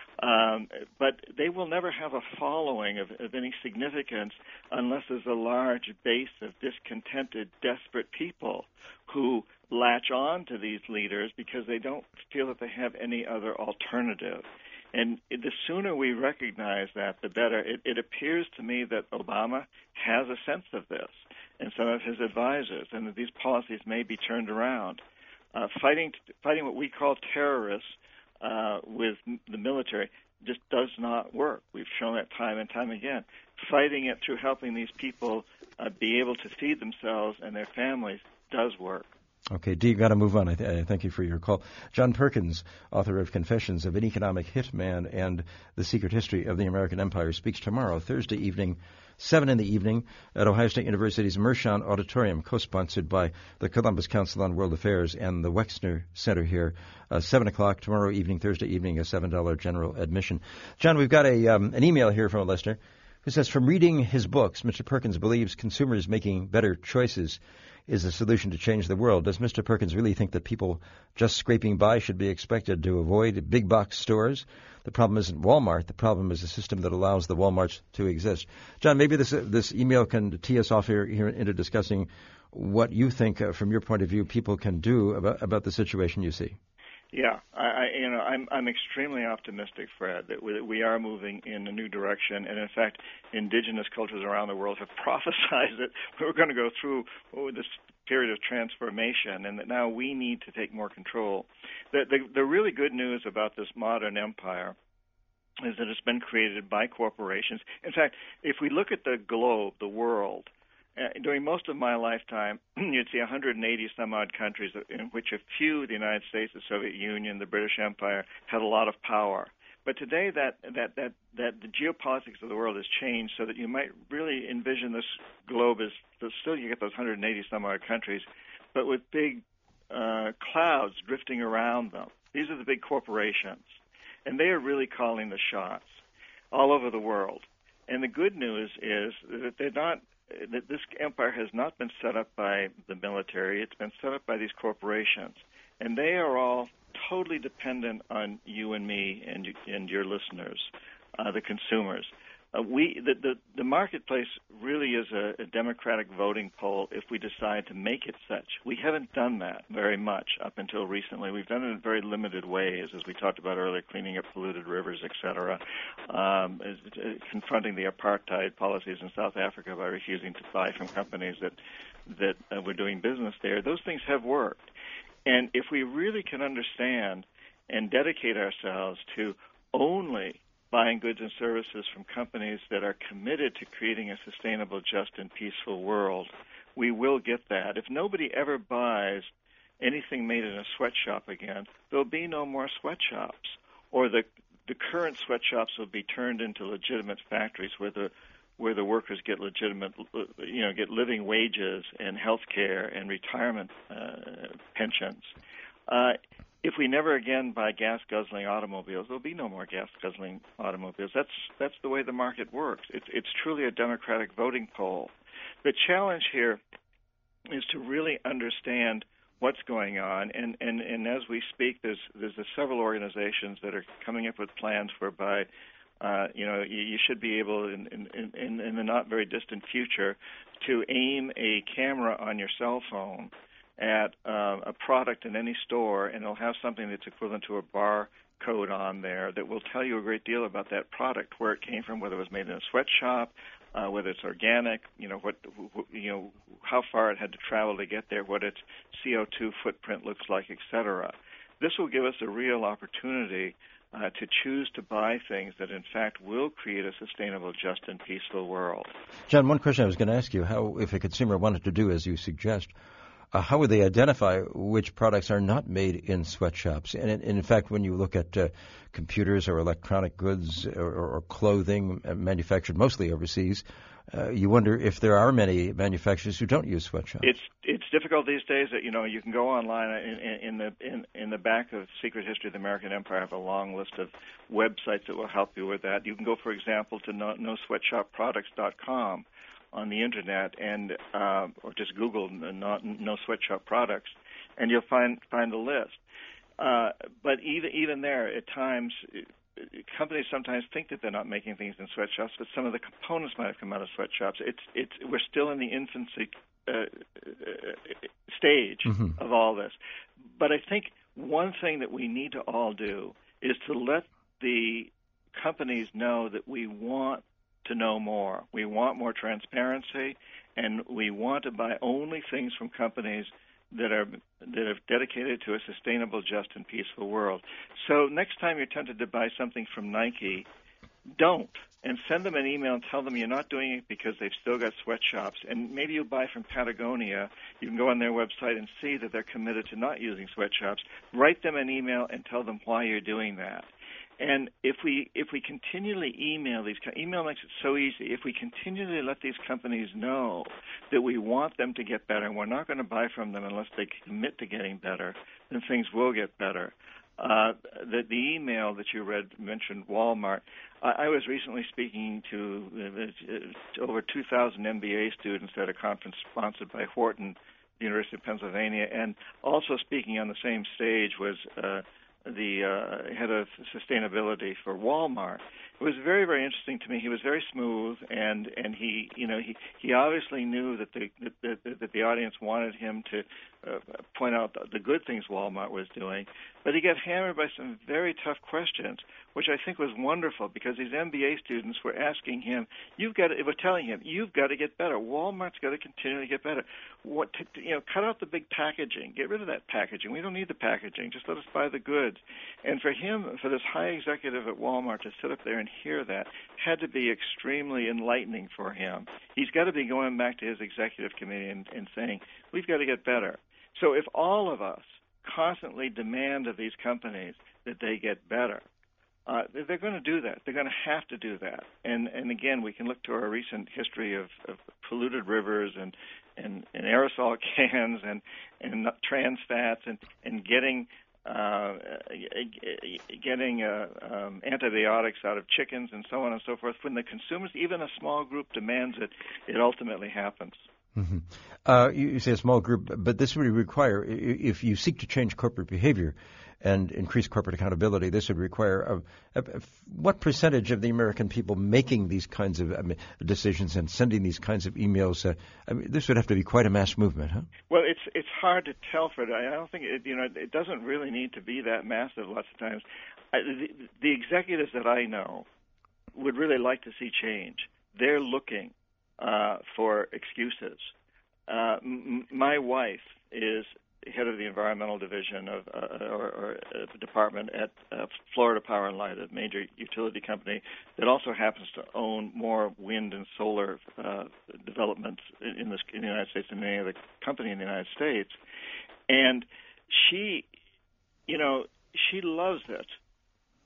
Um, but they will never have a following of, of any significance unless there's a large base of discontented, desperate people who latch on to these leaders because they don't feel that they have any other alternative. And the sooner we recognize that, the better. It, it appears to me that Obama has a sense of this, and some of his advisors, and that these policies may be turned around. Uh, fighting, fighting what we call terrorists uh, with the military just does not work. We've shown that time and time again. Fighting it through helping these people uh, be able to feed themselves and their families does work. Okay, Dee, got to move on. I, th- I thank you for your call. John Perkins, author of Confessions of an Economic Hitman and The Secret History of the American Empire, speaks tomorrow, Thursday evening, seven in the evening, at Ohio State University's Mershon Auditorium, co-sponsored by the Columbus Council on World Affairs and the Wexner Center here. Uh, seven o'clock tomorrow evening, Thursday evening, a seven dollars general admission. John, we've got a um, an email here from a listener who says, from reading his books, Mister Perkins believes consumers making better choices is a solution to change the world. Does Mister Perkins really think that people just scraping by should be expected to avoid big box stores? The problem isn't Walmart. The problem is a system that allows the Walmarts to exist. John, maybe this this email can tee us off here, here into discussing what you think, uh, from your point of view, people can do about, about the situation you see. Yeah, I, I you know I'm I'm extremely optimistic, Fred, that we, that we are moving in a new direction, and in fact, indigenous cultures around the world have prophesized that we're going to go through oh, this period of transformation, and that now we need to take more control. The, the the really good news about this modern empire is that it's been created by corporations. In fact, if we look at the globe, the world, Uh, during most of my lifetime, you'd see one hundred eighty some odd countries in which a few, the United States, the Soviet Union, the British Empire, had a lot of power. But today that, that, that, that the geopolitics of the world has changed so that you might really envision this globe as, still you get those one hundred eighty some odd countries, but with big uh, clouds drifting around them. These are the big corporations, and they are really calling the shots all over the world. And the good news is that they're not that this empire has not been set up by the military. It's been set up by these corporations. And they are all totally dependent on you and me and, and your listeners, uh, the consumers. Uh, we the, the, the marketplace really is a, a democratic voting poll if we decide to make it such. We haven't done that very much up until recently. We've done it in very limited ways, as we talked about earlier, cleaning up polluted rivers, et cetera, um, is, is confronting the apartheid policies in South Africa by refusing to buy from companies that, that uh, were doing business there. Those things have worked. And if we really can understand and dedicate ourselves to only buying goods and services from companies that are committed to creating a sustainable, just, and peaceful world, we will get that. If nobody ever buys anything made in a sweatshop again, there'll be no more sweatshops. Or the the current sweatshops will be turned into legitimate factories where the where the workers get legitimate, you know, get living wages and health care and retirement uh, pensions. Uh, if we never again buy gas-guzzling automobiles, there'll be no more gas-guzzling automobiles. That's that's the way the market works. It's it's truly a democratic voting poll. The challenge here is to really understand what's going on, and, and, and as we speak, there's there's several organizations that are coming up with plans whereby uh, you know you, you should be able in, in, in, in the not very distant future to aim a camera on your cell phone at uh, a product in any store, and it'll have something that's equivalent to a bar code on there that will tell you a great deal about that product, where it came from, whether it was made in a sweatshop, uh, whether it's organic, you know what, you know how far it had to travel to get there, what its C O two footprint looks like, et cetera. This will give us a real opportunity uh, to choose to buy things that, in fact, will create a sustainable, just, and peaceful world. John, one question I was going to ask you: how, if a consumer wanted to do as you suggest, Uh, how would they identify which products are not made in sweatshops? And, in, in fact, when you look at uh, computers or electronic goods or, or clothing manufactured mostly overseas, uh, you wonder if there are many manufacturers who don't use sweatshops. It's it's difficult these days. That you know you can go online in, in, in the in, in the back of Secret History of the American Empire. I have a long list of websites that will help you with that. You can go, for example, to no, no sweatshop products dot com. On the internet, and uh, or just Google no, no sweatshop products, and you'll find find a list. Uh, but even even there, at times, companies sometimes think that they're not making things in sweatshops, but some of the components might have come out of sweatshops. It's it's we're still in the infancy uh, stage mm-hmm. of all this. But I think one thing that we need to all do is to let the companies know that we want to know more. We want more transparency, and we want to buy only things from companies that are that are dedicated to a sustainable, just, and peaceful world. So next time you're tempted to buy something from Nike, don't, and send them an email and tell them you're not doing it because they've still got sweatshops. And maybe you buy from Patagonia. You can go on their website and see that they're committed to not using sweatshops. Write them an email and tell them why you're doing that. And if we if we continually email these, email makes it so easy. If we continually let these companies know that we want them to get better, and we're not going to buy from them unless they commit to getting better, then things will get better. Uh, the, the email that you read mentioned Walmart. I, I was recently speaking to uh, over two thousand M B A students at a conference sponsored by Wharton, the University of Pennsylvania, and also speaking on the same stage was uh, the uh, head of sustainability for Walmart. It was very, very interesting to me. He was very smooth, and, and he, you know, he, he obviously knew that the that, that, that the audience wanted him to uh, point out the, the good things Walmart was doing. But he got hammered by some very tough questions, which I think was wonderful because these M B A students were asking him, "You've got to," were telling him, "You've got to get better. Walmart's got to continue to get better. What, to, you know, cut out the big packaging. Get rid of that packaging. We don't need the packaging. Just let us buy the goods." And for him, for this high executive at Walmart to sit up there and hear that had to be extremely enlightening for him. He's got to be going back to his executive committee and, and saying, "We've got to get better." So if all of us constantly demand of these companies that they get better, uh, they're going to do that. They're going to have to do that. And and again, we can look to our recent history of, of polluted rivers and, and, and aerosol cans and, and trans fats and, and getting uh, getting uh, um, antibiotics out of chickens and so on and so forth. When the consumers, even a small group, demands it, it ultimately happens. Mm-hmm. Uh, you, you say a small group, but this would require, if you seek to change corporate behavior and increase corporate accountability, this would require a, a, a, what percentage of the American people making these kinds of I mean, decisions and sending these kinds of emails? Uh, I mean, this would have to be quite a mass movement, huh? Well, it's it's hard to tell, Fred. I don't think it, you know it doesn't really need to be that massive. Lots of times, I, the, the executives that I know would really like to see change. They're looking Uh, for excuses. Uh, m- my wife is head of the environmental division of uh, or, or uh, department at uh, Florida Power and Light, a major utility company that also happens to own more wind and solar uh, developments in, this, in the United States than any other company in the United States. And she, you know, she loves it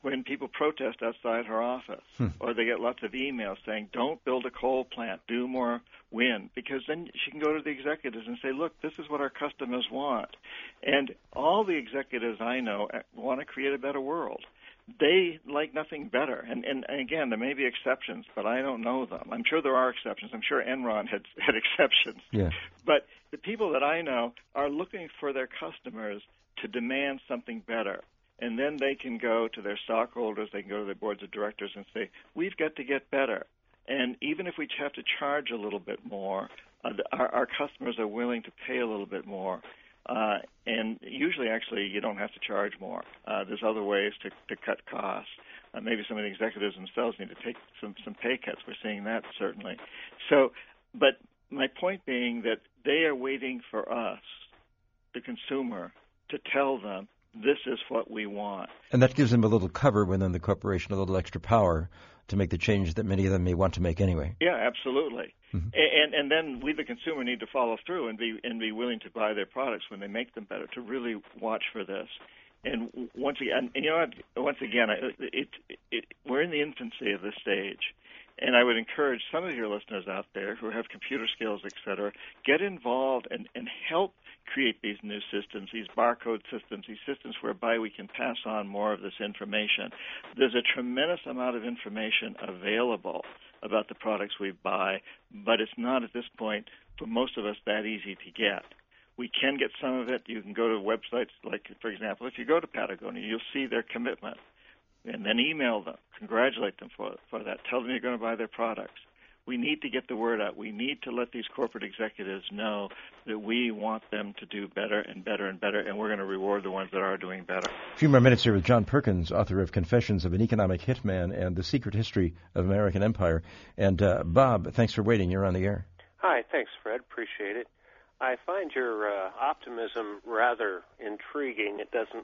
when people protest outside her office, hmm. or they get lots of emails saying, don't build a coal plant, do more wind, because then she can go to the executives and say, look, this is what our customers want. And all the executives I know want to create a better world. They like nothing better. And, and, and again, there may be exceptions, but I don't know them. I'm sure there are exceptions. I'm sure Enron had, had exceptions. Yeah. But the people that I know are looking for their customers to demand something better. And then they can go to their stockholders, they can go to their boards of directors and say, we've got to get better. And even if we have to charge a little bit more, uh, our, our customers are willing to pay a little bit more. Uh, and usually, actually, you don't have to charge more. Uh, there's other ways to, to cut costs. Uh, maybe some of the executives themselves need to take some, some pay cuts. We're seeing that, certainly. So, but my point being that they are waiting for us, the consumer, to tell them, this is what we want. And that gives them a little cover within the corporation, a little extra power to make the change that many of them may want to make anyway. Yeah, absolutely. Mm-hmm. And and then we, the consumer, need to follow through and be and be willing to buy their products when they make them better, to really watch for this. And once again, and you know what, once again, it, it, it, we're in the infancy of this stage. And I would encourage some of your listeners out there who have computer skills, et cetera, get involved and, and help create these new systems, these barcode systems, these systems whereby we can pass on more of this information. There's a tremendous amount of information available about the products we buy, but it's not at this point, for most of us, that easy to get. We can get some of it. You can go to websites like, for example, if you go to Patagonia, you'll see their commitment. And then email them, congratulate them for, for that, tell them you're going to buy their products. We need to get the word out. We need to let these corporate executives know that we want them to do better and better and better, and we're going to reward the ones that are doing better. A few more minutes here with John Perkins, author of Confessions of an Economic Hitman and The Secret History of American Empire. And uh, Bob, thanks for waiting. You're on the air. Hi, thanks, Fred. Appreciate it. I find your uh, optimism rather intriguing. It doesn't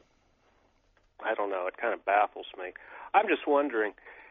I don't know. It kind of baffles me. I'm just wondering,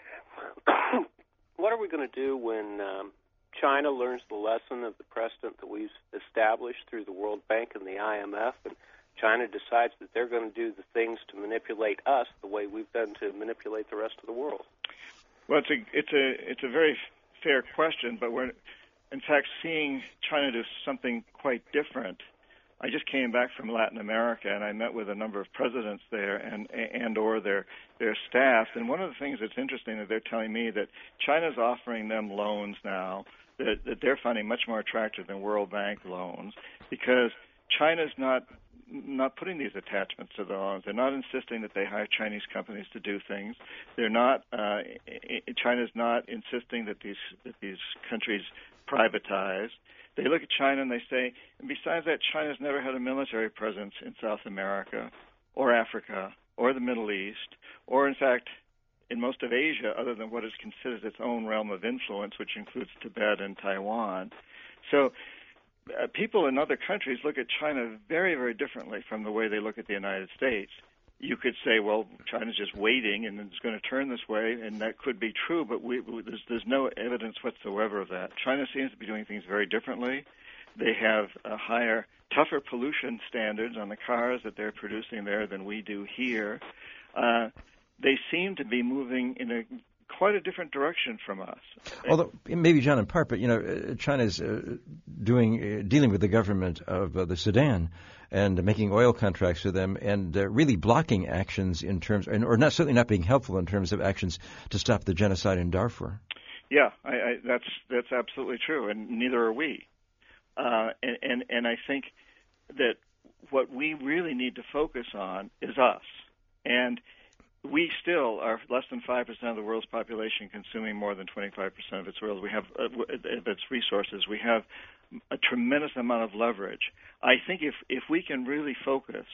what are we going to do when um, China learns the lesson of the precedent that we've established through the World Bank and the I M F, and China decides that they're going to do the things to manipulate us the way we've done to manipulate the rest of the world? Well, it's a it's a it's a very fair question, but we're in fact seeing China do something quite different. I just came back from Latin America, and I met with a number of presidents there and and or their their staff. And one of the things that's interesting that they're telling me that China's offering them loans now that, that they're finding much more attractive than World Bank loans, because China's not not putting these attachments to the loans. They're not insisting that they hire Chinese companies to do things. They're not. Uh, China's not insisting that these that these countries privatize. They look at China and they say, and besides that, China's never had a military presence in South America or Africa or the Middle East, or in fact, in most of Asia, other than what is considered its own realm of influence, which includes Tibet and Taiwan. So uh, people in other countries look at China very, very differently from the way they look at the United States. You could say, well, China's just waiting and it's going to turn this way, and that could be true, but we, we, there's, there's no evidence whatsoever of that. China seems to be doing things very differently. They have a higher, tougher pollution standards on the cars that they're producing there than we do here. Uh, they seem to be moving in a quite a different direction from us. Although maybe, John, in part, but you know, China's uh, doing uh, dealing with the government of uh, the Sudan and uh, making oil contracts with them, and uh, really blocking actions in terms, or not certainly not being helpful in terms of actions to stop the genocide in Darfur. Yeah, I, I, that's that's absolutely true, and neither are we. Uh, and, and and I think that what we really need to focus on is us, and we still are less than five percent of the world's population consuming more than twenty-five percent of its world. We have uh, of its resources. We have a tremendous amount of leverage. I think if, if we can really focus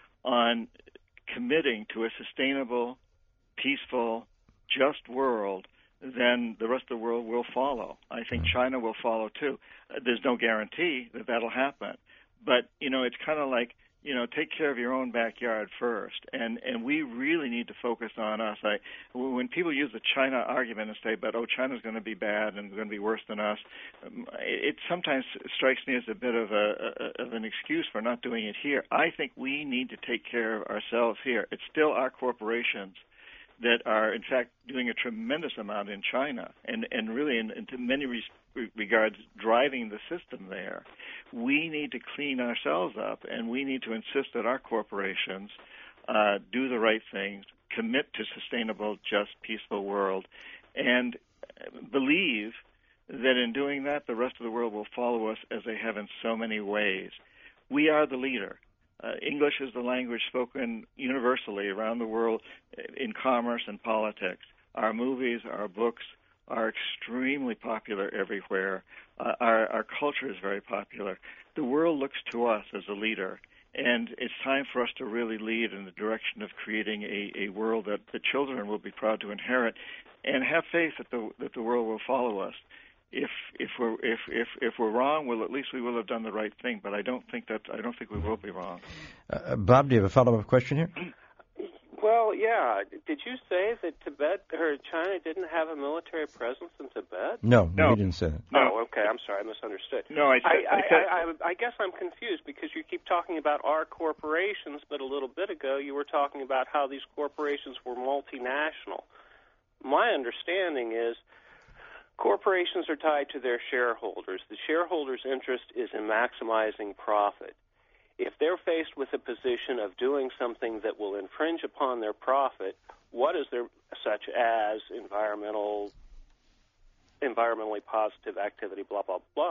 on committing to a sustainable, peaceful, just world, then the rest of the world will follow. I think China will follow too. Uh, there's no guarantee that that'll happen. But, you know, it's kind of like, you know, take care of your own backyard first, and and we really need to focus on us. I, when people use the China argument and say, "But oh, China's going to be bad and going to be worse than us," um, it sometimes strikes me as a bit of a, a of an excuse for not doing it here. I think we need to take care of ourselves here. It's still our corporations that are, in fact, doing a tremendous amount in China and, and really, in, in many re- regards, driving the system there. We need to clean ourselves up, and we need to insist that our corporations uh, do the right things, commit to sustainable, just, peaceful world, and believe that in doing that, the rest of the world will follow us as they have in so many ways. We are the leader. Uh, English is the language spoken universally around the world in commerce and politics. Our movies, our books are extremely popular everywhere. Uh, our, our culture is very popular. The world looks to us as a leader, and it's time for us to really lead in the direction of creating a, a world that the children will be proud to inherit, and have faith that the that the world will follow us. If if we're if, if if we're wrong, well, at least we will have done the right thing. But I don't think that I don't think we will be wrong. Uh, Bob, do you have a follow-up question here? Well, yeah. Did you say that Tibet or China didn't have a military presence in Tibet? No, no, he didn't say that. No. Oh, okay. I'm sorry, I misunderstood. No, I said. I, I, I, said, I, I, I guess I'm confused because you keep talking about our corporations, but a little bit ago you were talking about how these corporations were multinational. My understanding is corporations are tied to their shareholders. The shareholders' interest is in maximizing profit. If they're faced with a position of doing something that will infringe upon their profit, what is there, such as environmental, environmentally positive activity, blah, blah, blah,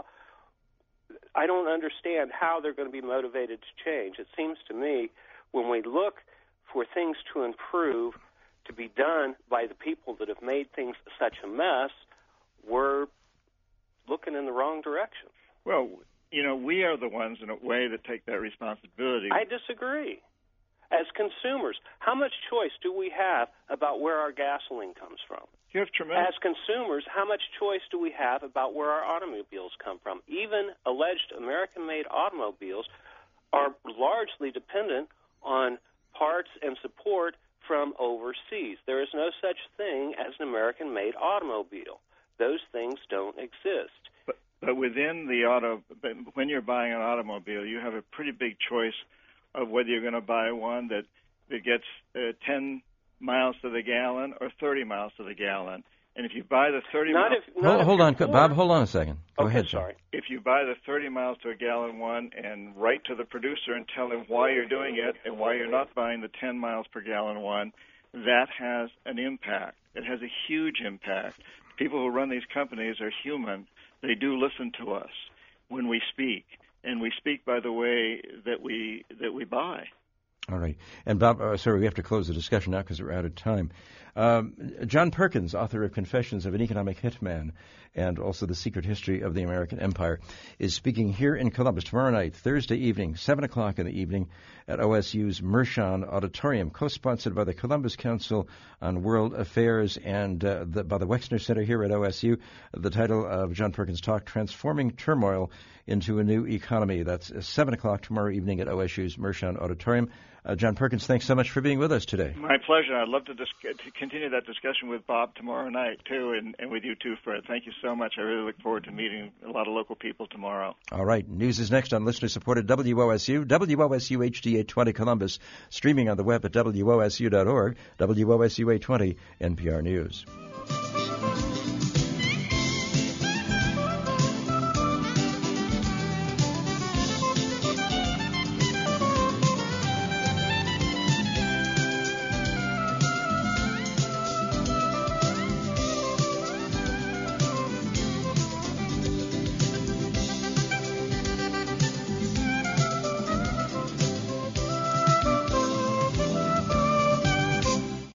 I don't understand how they're going to be motivated to change. It seems to me when we look for things to improve, to be done by the people that have made things such a mess, we're looking in the wrong direction. Well, you know, we are the ones, in a way, that take that responsibility. I disagree. As consumers, how much choice do we have about where our gasoline comes from? You have tremendous. As consumers, how much choice do we have about where our automobiles come from? Even alleged American-made automobiles are largely dependent on parts and support from overseas. There is no such thing as an American-made automobile. Those things don't exist. But, but within the auto, when you're buying an automobile, you have a pretty big choice of whether you're going to buy one that, that gets uh, ten miles to the gallon or thirty miles to the gallon. And if you buy the thirty not miles... If, not hold hold on, poor. Bob, hold on a second. Go okay, ahead, sir. Sorry. If you buy the thirty miles to a gallon one and write to the producer and tell him why you're doing it and why you're not buying the ten miles per gallon one, that has an impact. It has a huge impact. People who run these companies are human. They do listen to us when we speak, and we speak by the way that we that we buy. All right. And Bob, uh, sorry, we have to close the discussion now because we're out of time. Um, John Perkins, author of Confessions of an Economic Hitman and also The Secret History of the American Empire, is speaking here in Columbus tomorrow night, Thursday evening, seven o'clock in the evening at O S U's Mershon Auditorium, co-sponsored by the Columbus Council on World Affairs and uh, the, by the Wexner Center here at O S U. The title of John Perkins' talk, Transforming Turmoil into a New Economy. That's seven o'clock tomorrow evening at O S U's Mershon Auditorium. Uh, John Perkins, thanks so much for being with us today. My pleasure. I'd love to, dis- to continue that discussion with Bob tomorrow night, too, and, and with you, too, Fred. Thank you so much. I really look forward to meeting a lot of local people tomorrow. All right. News is next on listener-supported W O S U, W O S U H D eight twenty Columbus, streaming on the web at W O S U dot org, W O S U eight twenty N P R News.